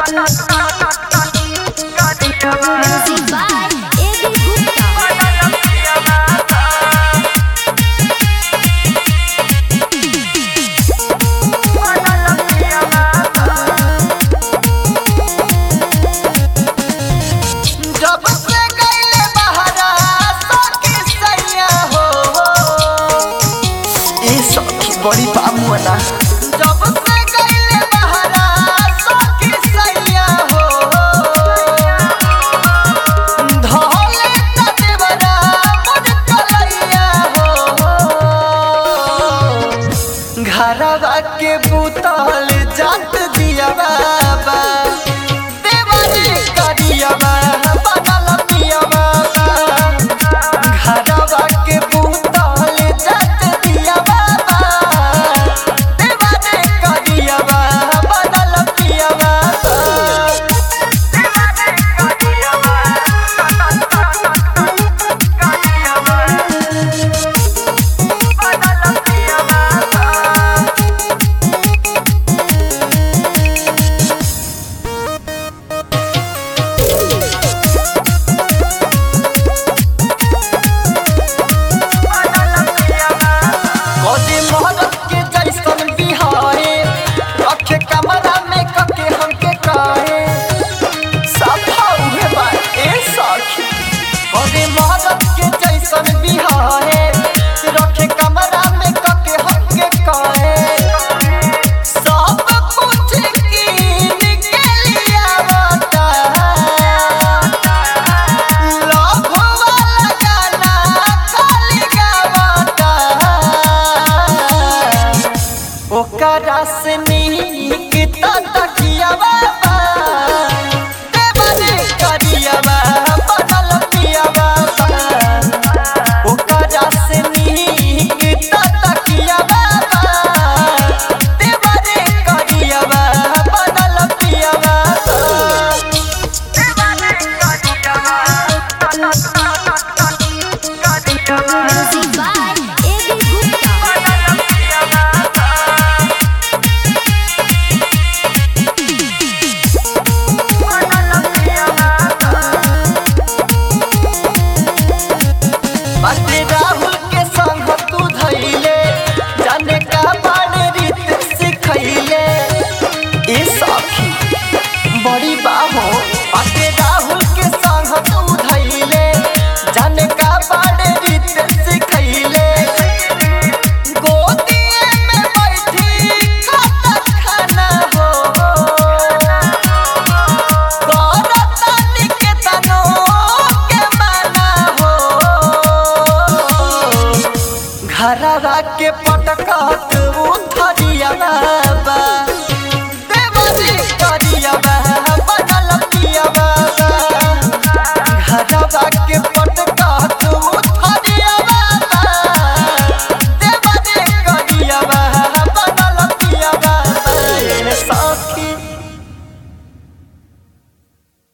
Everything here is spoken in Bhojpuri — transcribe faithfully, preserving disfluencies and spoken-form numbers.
Music by A B Gupta. बड़ी पामुना जब से गईले बहरा सखी सैया हो धोले त देवरा मुझ कलैया हो घरवा के बुतल जात दिया बाबा देवरे करिया बनल पिया बाबा घरवा के बुतल जात दिया Music by A B Gupta. बाटे राहुल के संग तू धइले जाने का बाड़े रीत सिखइले ए सखी बड़ी बाहो बाटे राहुल के संग तू धइले जाने का बाड़े रीत सिखइले गोदिए में बैठी खाता खाना हो करतानी के तनो के माना हो घरवा के